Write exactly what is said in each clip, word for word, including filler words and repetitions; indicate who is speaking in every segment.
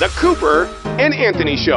Speaker 1: The Cooper and Anthony Show.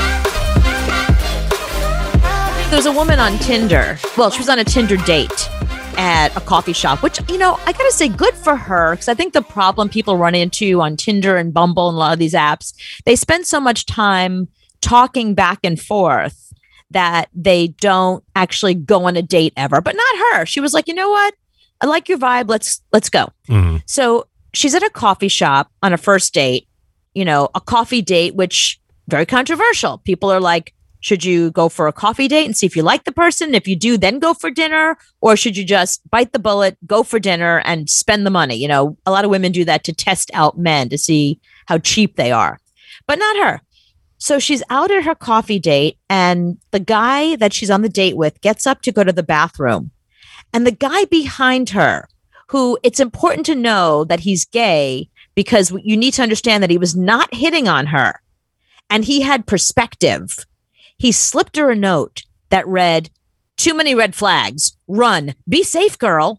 Speaker 2: There's a woman on Tinder. Well, she was on a Tinder date at a coffee shop, which, you know, I gotta say, good for her, because I think the problem people run into on Tinder and Bumble and a lot of these apps, they spend so much time talking back and forth that they don't actually go on a date ever. But not her. She was like, you know what? I like your vibe. Let's let's go. Mm-hmm. So she's at a coffee shop on a first date, you know, a coffee date, which very controversial. People are like, should you go for a coffee date and see if you like the person? If you do, then go for dinner? Or should you just bite the bullet, go for dinner and spend the money? You know, a lot of women do that to test out men to see how cheap they are, but not her. So she's out at her coffee date and the guy that she's on the date with gets up to go to the bathroom. And the guy behind her, who it's important to know that he's gay because you need to understand that he was not hitting on her and he had perspective. He slipped her a note that read, "Too many red flags. Run. Be safe, girl."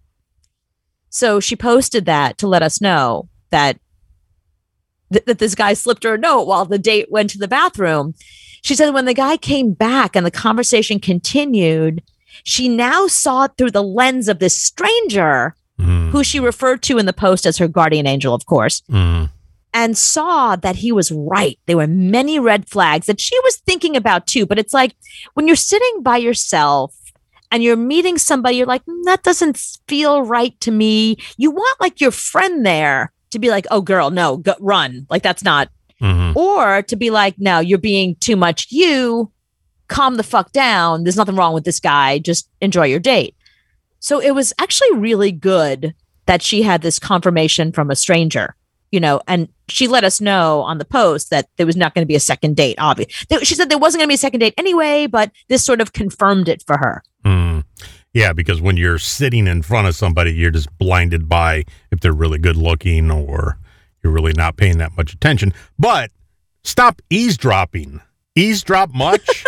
Speaker 2: So she posted that to let us know that, th- that this guy slipped her a note while the date went to the bathroom. She said when the guy came back and the conversation continued, she now saw it through the lens of this stranger, mm. who she referred to in the post as her guardian angel, of course. Mm. And saw that he was right. There were many red flags that she was thinking about too. But it's like when you're sitting by yourself and you're meeting somebody, you're like, mm, that doesn't feel right to me. You want like your friend there to be like, oh, girl, no, go, run. Like that's not. Mm-hmm. Or to be like, no, you're being too much you. Calm the fuck down. There's nothing wrong with this guy. Just enjoy your date. So it was actually really good that she had this confirmation from a stranger. You know, and she let us know on the post that there was not going to be a second date. Obviously, she said there wasn't going to be a second date anyway, but this sort of confirmed it for her.
Speaker 3: Mm. Yeah, because when you're sitting in front of somebody, you're just blinded by if they're really good looking or you're really not paying that much attention. But stop eavesdropping. Eavesdrop much?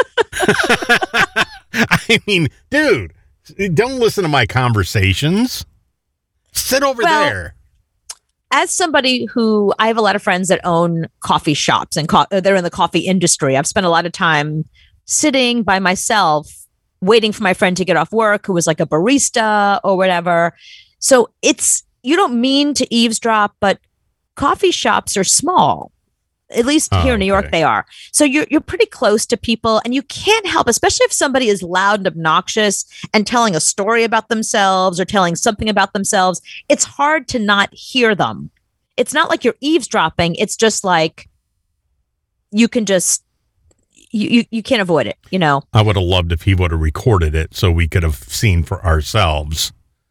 Speaker 3: I mean, dude, don't listen to my conversations. Sit over well, there.
Speaker 2: As somebody who, I have a lot of friends that own coffee shops and co- they're in the coffee industry. I've spent a lot of time sitting by myself, waiting for my friend to get off work, who was like a barista or whatever. So it's, you don't mean to eavesdrop, but coffee shops are small. At least here oh, in New York, okay. They are. So you're you're pretty close to people and you can't help, especially if somebody is loud and obnoxious and telling a story about themselves or telling something about themselves. It's hard to not hear them. It's not like you're eavesdropping. It's just like you can just, you, you, you can't avoid it, you know?
Speaker 3: I would have loved if he would have recorded it so we could have seen for ourselves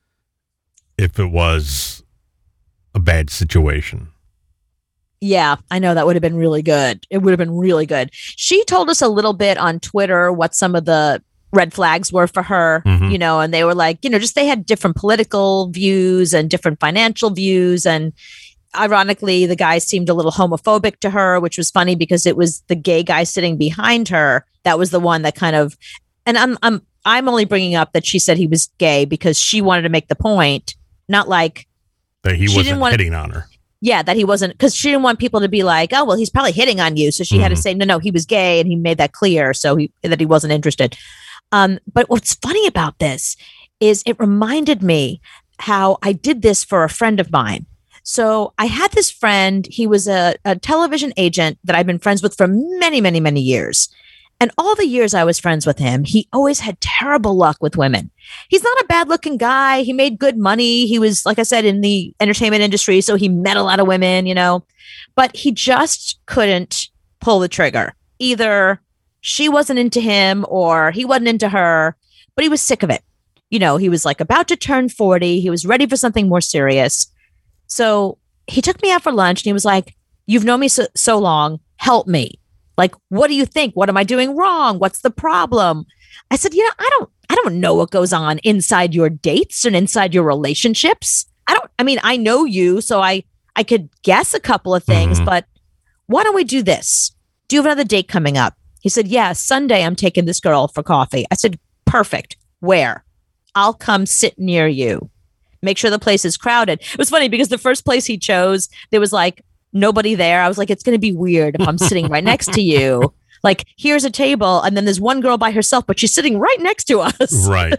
Speaker 3: if it was a bad situation.
Speaker 2: Yeah, I know that would have been really good. It would have been really good. She told us a little bit on Twitter what some of the red flags were for her, mm-hmm. you know, and they were like, you know, just they had different political views and different financial views. And ironically, the guy seemed a little homophobic to her, which was funny because it was the gay guy sitting behind her. That was the one that kind of, and I'm, I'm, I'm only bringing up that she said he was gay because she wanted to make the point, not like
Speaker 3: that he wasn't hitting on her.
Speaker 2: Yeah, that he wasn't, because she didn't want people to be like, oh, well, he's probably hitting on you. So she mm-hmm. had to say, no, no, he was gay. And he made that clear so he, that he wasn't interested. Um, but what's funny about this is it reminded me how I did this for a friend of mine. So I had this friend. He was a, a television agent that I've been friends with for many, many, many years. And all the years I was friends with him, he always had terrible luck with women. He's not a bad looking guy. He made good money. He was, like I said, in the entertainment industry. So he met a lot of women, you know, but he just couldn't pull the trigger. Either she wasn't into him or he wasn't into her, but he was sick of it. You know, he was like about to turn forty. He was ready for something more serious. So he took me out for lunch and he was like, you've known me so, so long. Help me. Like, what do you think? What am I doing wrong? What's the problem? I said, you know, I don't, I don't know what goes on inside your dates and inside your relationships. I don't, I mean, I know you, so I, I could guess a couple of things, mm-hmm. but why don't we do this? Do you have another date coming up? He said, yeah, Sunday I'm taking this girl for coffee. I said, perfect. Where? I'll come sit near you. Make sure the place is crowded. It was funny because the first place he chose, there was like nobody there. I was like, it's going to be weird if I'm sitting right next to you. Like, here's a table, and then there's one girl by herself, but she's sitting right next to us.
Speaker 3: Right.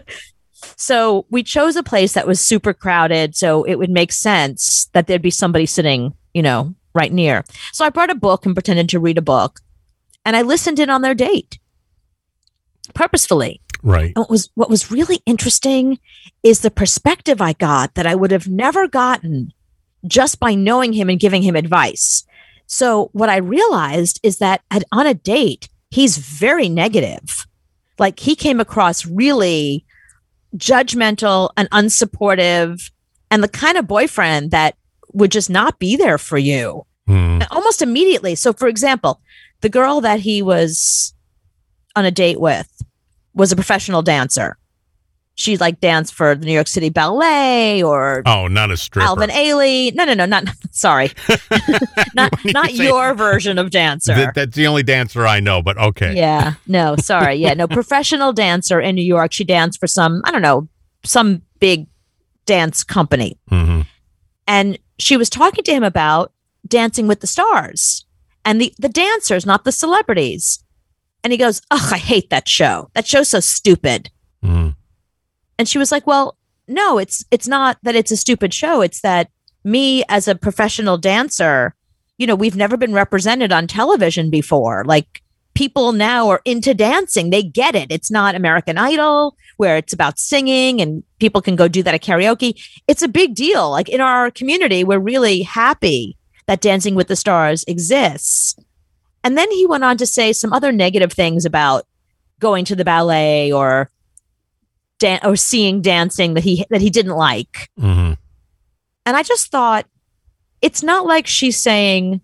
Speaker 2: So we chose a place that was super crowded, so it would make sense that there'd be somebody sitting, you know, right near. So I brought a book and pretended to read a book, and I listened in on their date purposefully.
Speaker 3: Right.
Speaker 2: And what was what was really interesting is the perspective I got that I would have never gotten just by knowing him and giving him advice. So what I realized is that at, on a date, he's very negative. Like, he came across really judgmental and unsupportive, and the kind of boyfriend that would just not be there for you
Speaker 3: Mm.
Speaker 2: almost immediately. So, for example, the girl that he was on a date with was a professional dancer. She like danced for the New York City Ballet or
Speaker 3: Oh, not a stripper.
Speaker 2: Alvin Ailey. No, no, no, not sorry, not
Speaker 3: When you
Speaker 2: not
Speaker 3: say-
Speaker 2: your version of dancer.
Speaker 3: That, that's the only dancer I know, but okay.
Speaker 2: Yeah, no, sorry, yeah, no, professional dancer in New York. She danced for some, I don't know, some big dance company,
Speaker 3: hmm
Speaker 2: and she was talking to him about Dancing with the Stars and the the dancers, not the celebrities. And he goes, "Ugh, I hate that show. That show's so stupid."
Speaker 3: Mm.
Speaker 2: And she was like, "Well, no, it's it's not that it's a stupid show. It's that me as a professional dancer, you know, we've never been represented on television before. Like, people now are into dancing. They get it. It's not American Idol where it's about singing and people can go do that at karaoke. It's a big deal. Like, in our community, we're really happy that Dancing with the Stars exists." And then he went on to say some other negative things about going to the ballet or Dan- or seeing dancing that he that he didn't like.
Speaker 3: hmm
Speaker 2: And I just thought, it's not like she's saying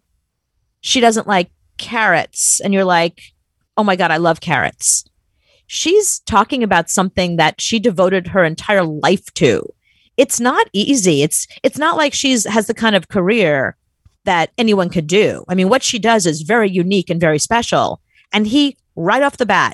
Speaker 2: she doesn't like carrots and you're like, "Oh my God, I love carrots." She's talking about something that she devoted her entire life to. It's not easy. It's it's not like she's has the kind of career that anyone could do. I mean, what she does is very unique and very special. And he, right off the bat,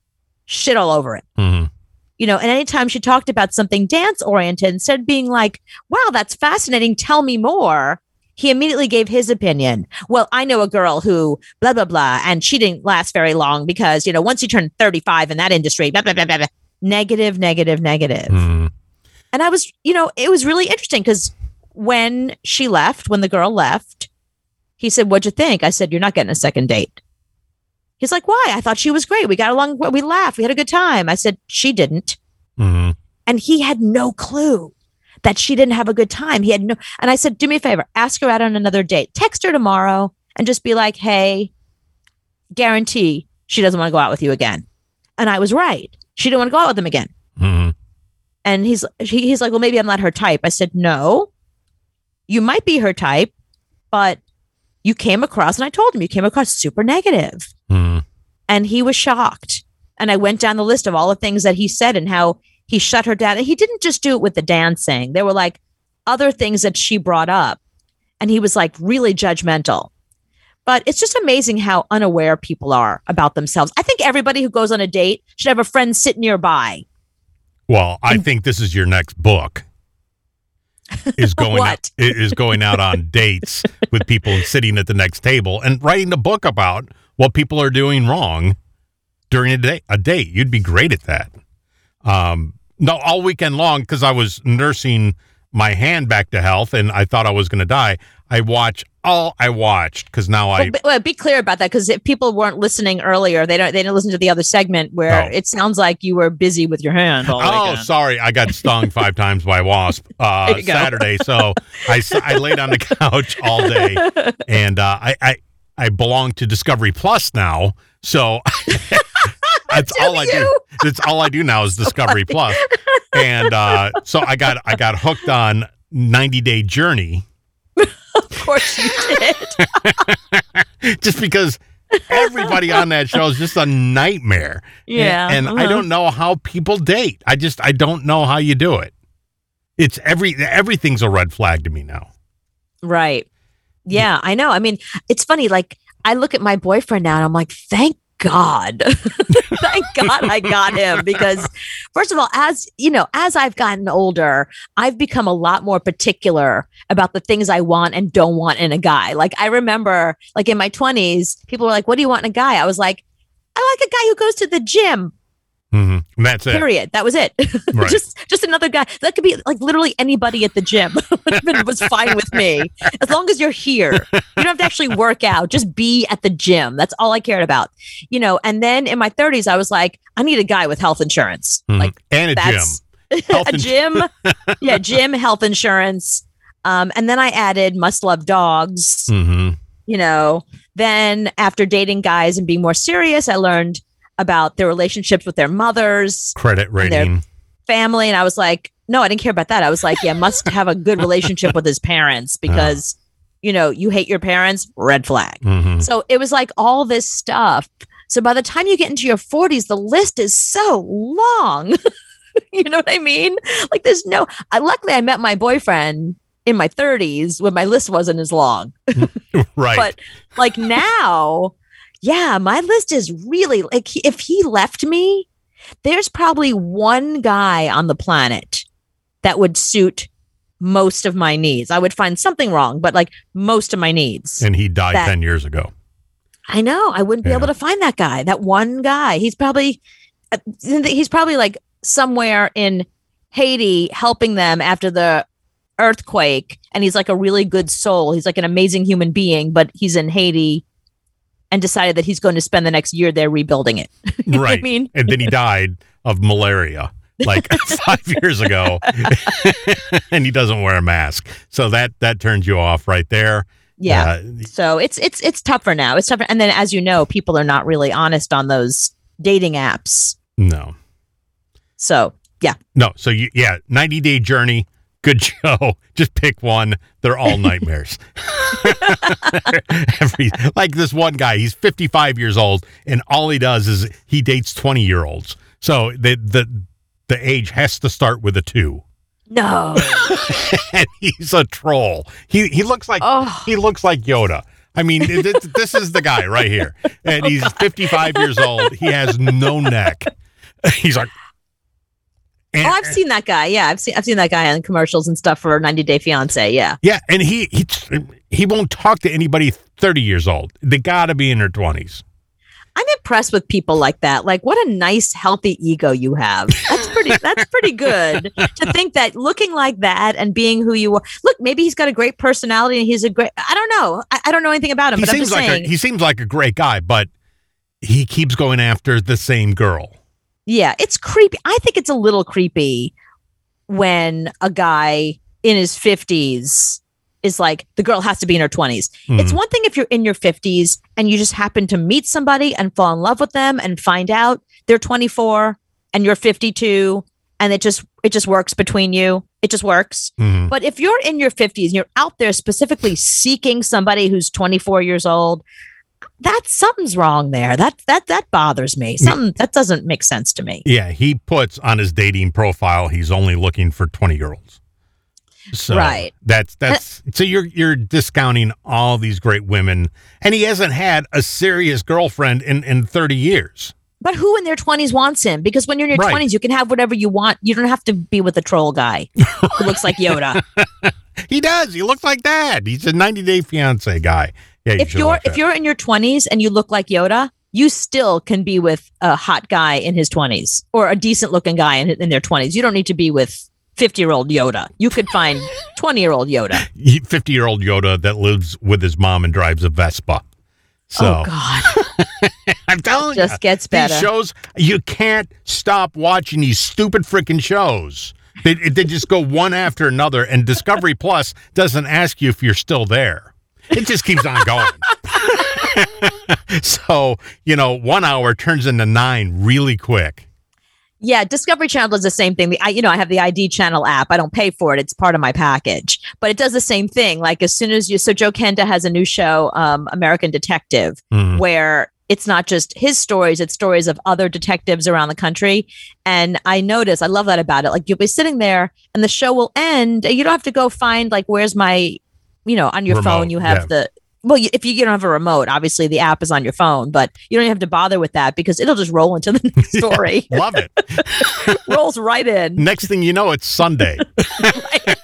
Speaker 2: shit all over it.
Speaker 3: hmm
Speaker 2: You know, and anytime she talked about something dance oriented, instead of being like, "Wow, that's fascinating, tell me more," he immediately gave his opinion. "Well, I know a girl who blah, blah, blah, and she didn't last very long because, you know, once you turn thirty-five in that industry, blah, blah, blah, blah, blah." Negative, negative, negative.
Speaker 3: hmm
Speaker 2: And I was, you know, it was really interesting because when she left, when the girl left, he said, "What'd you think?" I said, "You're not getting a second date." He's like, "Why? I thought she was great. We got along. We laughed. We had a good time." I said, "She didn't."
Speaker 3: hmm
Speaker 2: And he had no clue that she didn't have a good time. He had no, and I said, "Do me a favor, ask her out on another date. Text her tomorrow and just be like, 'Hey, guarantee she doesn't want to go out with you again.'" And I was right. She didn't want to go out with him again.
Speaker 3: hmm
Speaker 2: And he's he, he's like, "Well, maybe I'm not her type." I said, "No, you might be her type, but you came across," and I told him, "You came across super negative."
Speaker 3: hmm
Speaker 2: And he was shocked. And I went down the list of all the things that he said and how he shut her down. And he didn't just do it with the dancing. There were like other things that she brought up. And he was like really judgmental. But it's just amazing how unaware people are about themselves. I think everybody who goes on a date should have a friend sit nearby.
Speaker 3: Well, I think this is your next book. Is going
Speaker 2: What?
Speaker 3: out, is going out on dates with people and sitting at the next table and writing a book about what people are doing wrong during a day. A date, you'd be great at that. Um, no, all weekend long because I was nursing my hand back to health and I thought I was going to die. I watch all I watched because now I.
Speaker 2: Well, be, well, be clear about that, because if people weren't listening earlier, they don't they didn't listen to the other segment where
Speaker 3: Oh.
Speaker 2: it sounds like you were busy with your hand all
Speaker 3: Oh,
Speaker 2: weekend.
Speaker 3: sorry. I got stung five times by a wasp uh,
Speaker 2: There you go.
Speaker 3: Saturday. So I, s- I laid on the couch all day. And uh, I, I, I belong to Discovery Plus now. So that's
Speaker 2: Do
Speaker 3: all I do.
Speaker 2: you?
Speaker 3: That's all I do now is Discovery Plus. And uh, so I got I got hooked on ninety Day Journey
Speaker 2: Of course you did.
Speaker 3: just because everybody on that show is just a nightmare.
Speaker 2: Yeah.
Speaker 3: And, and I
Speaker 2: uh-huh.
Speaker 3: don't know how people date. I just I don't know how you do it. It's every everything's a red flag to me now.
Speaker 2: Right. Yeah, I know. I mean, it's funny. Like, I look at my boyfriend now and I'm like, thank God. Thank God I got him because, first of all, as you know, as I've gotten older, I've become a lot more particular about the things I want and don't want in a guy. Like I remember, like in my twenties, people were like, "What do you want in a guy?" I was like, "I like a guy who goes to the gym."
Speaker 3: Mm-hmm. That's it.
Speaker 2: Period. That was it.
Speaker 3: Right.
Speaker 2: just just another guy. That could be like literally anybody at the gym. It was fine with me. As long as you're here. You don't have to actually work out. Just be at the gym. That's all I cared about. You know, and then in my thirties, I was like, I need a guy with health insurance.
Speaker 3: Mm-hmm.
Speaker 2: Like
Speaker 3: and a
Speaker 2: that's,
Speaker 3: gym.
Speaker 2: a ins- gym. Yeah, gym, health insurance. Um, and then I added must love dogs.
Speaker 3: Mm-hmm.
Speaker 2: You know, then after dating guys and being more serious, I learned about their relationships with their mothers,
Speaker 3: credit rating,
Speaker 2: their family. And I was like, no, I didn't care about that. I was like, yeah, must have a good relationship with his parents because, oh. you know, you hate your parents, red flag.
Speaker 3: Mm-hmm.
Speaker 2: So it was like all this stuff. So by the time you get into your forties, the list is so long. You know what I mean? Like there's no, I, luckily I met my boyfriend in my thirties when my list wasn't as long.
Speaker 3: Right.
Speaker 2: But like now, yeah, my list is really like if he left me, there's probably one guy on the planet that would suit most of my needs. I would find something wrong, but like most of my needs.
Speaker 3: And he died
Speaker 2: that,
Speaker 3: ten years ago.
Speaker 2: I know. I wouldn't be
Speaker 3: yeah.
Speaker 2: able to find that guy, that one guy. He's probably, he's probably like somewhere in Haiti helping them after the earthquake. And he's like a really good soul. He's like an amazing human being, but he's in Haiti and decided that he's going to spend the next year there rebuilding it. You know
Speaker 3: right.
Speaker 2: what I mean?
Speaker 3: And then he died of malaria like five years ago. And he doesn't wear a mask. So that that turns you off right there.
Speaker 2: Yeah.
Speaker 3: Uh,
Speaker 2: so it's it's it's tougher now. It's tougher. And then as you know, people are not really honest on those dating apps.
Speaker 3: No.
Speaker 2: So yeah.
Speaker 3: No. So you yeah, ninety day journey. Good show. Just pick one. They're all nightmares. Every, like this one guy, he's fifty-five years old, and all he does is he dates twenty-year-olds. So the the the age has to start with a two.
Speaker 2: No.
Speaker 3: And he's a troll. He he looks like
Speaker 2: oh.
Speaker 3: he looks like Yoda. I mean, this, this is the guy right here, and he's fifty-five years old. He has no neck. He's like.
Speaker 2: And, oh, I've seen that guy. Yeah, I've seen I've seen that guy on commercials and stuff for ninety day fiance. Yeah,
Speaker 3: yeah, and he he he won't talk to anybody thirty years old. They got to be in their twenties.
Speaker 2: I'm impressed with people like that. Like, what a nice, healthy ego you have. That's pretty. That's pretty good to think that looking like that and being who you are. Look, maybe he's got a great personality and he's a great. I don't know. I, I don't know anything about him.
Speaker 3: He
Speaker 2: but
Speaker 3: seems
Speaker 2: I'm just
Speaker 3: like
Speaker 2: saying.
Speaker 3: A, he seems like a great guy, but he keeps going after the same girl.
Speaker 2: Yeah, it's creepy. I think it's a little creepy when a guy in his fifties is like, the girl has to be in her twenties. Mm. It's one thing if you're in your fifties and you just happen to meet somebody and fall in love with them and find out they're twenty-four and you're fifty-two and it just it just works between you. It just works. Mm. But if you're in your fifties and you're out there specifically seeking somebody who's twenty-four years old, that's something's wrong there. That that that bothers me. Something that doesn't make sense to me.
Speaker 3: Yeah, he puts on his dating profile he's only looking for twenty-year-olds. So
Speaker 2: right.
Speaker 3: That's that's so you're you're discounting all these great women, and he hasn't had a serious girlfriend in, in thirty years.
Speaker 2: But who in their twenties wants him? Because when you're in your
Speaker 3: right.
Speaker 2: twenties, you can have whatever you want. You don't have to be with a troll guy who looks like Yoda.
Speaker 3: He does. He looks like that. He's a ninety day fiance guy. Yeah, you
Speaker 2: if you're if you're in your twenties and you look like Yoda, you still can be with a hot guy in his twenties or a decent looking guy in, in their twenties. You don't need to be with fifty year old Yoda. You could find twenty year old Yoda.
Speaker 3: fifty year old Yoda that lives with his mom and drives a Vespa. So,
Speaker 2: oh God.
Speaker 3: I'm telling
Speaker 2: it
Speaker 3: you,
Speaker 2: just gets better.
Speaker 3: These shows, you can't stop watching these stupid freaking shows. They, they just go one after another, and Discovery Plus doesn't ask you if you're still there. It just keeps on going. So, you know, one hour turns into nine really quick.
Speaker 2: Yeah, Discovery Channel does the same thing. The, I, you know, I have the I D Channel app. I don't pay for it. It's part of my package. But it does the same thing. Like as soon as you, so Joe Kenda has a new show, um, American Detective, mm-hmm. where it's not just his stories, it's stories of other detectives around the country. And I notice, I love that about it. Like you'll be sitting there and the show will end. You don't have to go find like, where's my, you know, on your
Speaker 3: Remote,
Speaker 2: phone, you have
Speaker 3: yeah.
Speaker 2: the, well, you, if you don't have a remote, obviously the app is on your phone, but you don't even have to bother with that because it'll just roll into the next story.
Speaker 3: Love it.
Speaker 2: Rolls right in.
Speaker 3: Next thing you know, it's Sunday.
Speaker 2: Right.